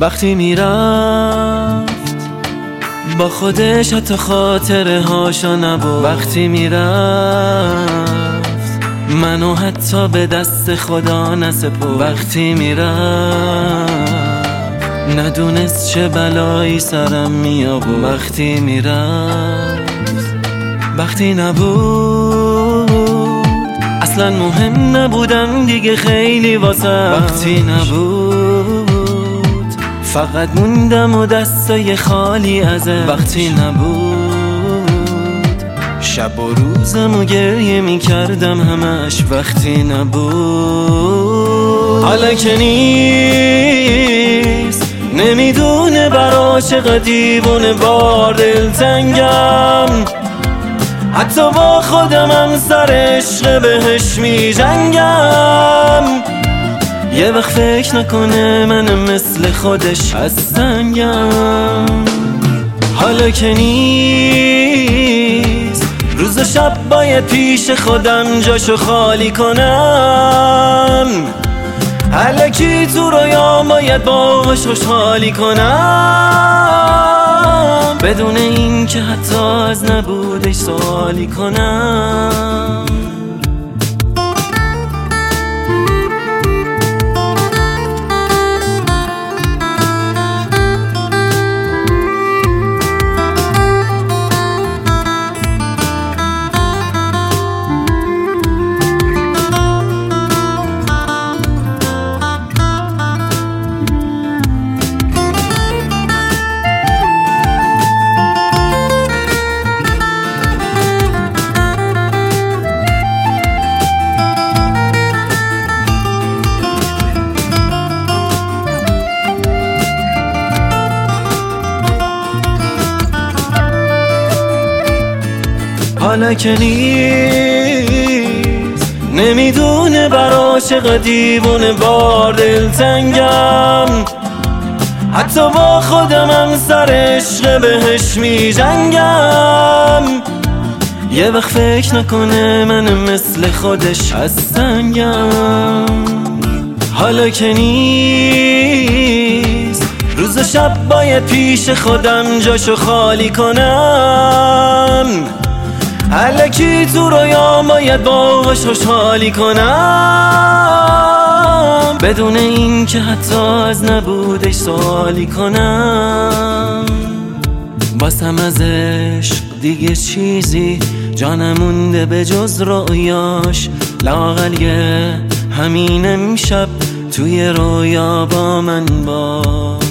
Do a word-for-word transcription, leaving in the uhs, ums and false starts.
وقتی میرفت با خودش حتی خاطره هاشو نبود. وقتی میرفت منو حتی به دست خدا نسپرد. وقتی میرفت ندونست چه بلایی سرم میآورد. وقتی میرفت وقتی نبود اصلا مهم نبودم دیگه خیلی واسه. وقتی نبود فقط موندم و دستای خالی ازه. وقتی نبود شب و روزم و گریه میکردم همش. وقتی نبود حالا که نیست نمیدونه برا چقدر دیوونه بار دلتنگم. حتی با خودمم سر عشق بهش می جنگم. یه وقت فکر نکنه من مثل خودش از سنگم. حالا که نیست روز و شب باید پیش خودم جاشو خالی کنم. الکی تو رویام باید باهاش خوشحالی کنم بدون این که حتی از نبودش سوالی کنم. حالا که نیست نمیدونه برا چقدر دیوونه بار دلتنگم. حتی با خودمم سر عشق بهش می جنگم. یه وقت فکر نکنه من مثل خودش از سنگم. حالا که نیست روز و شب باید پیش خودم جاشو خالی کنم. الکی تو رویام باید باهاش خوشحالی کنم بدون این که حتی از نبودش سوالی کنم. باسم از عشق دیگه چیزی جانم مونده به جز رویاش. لااقل یه همین امشب توی رویا با من باش.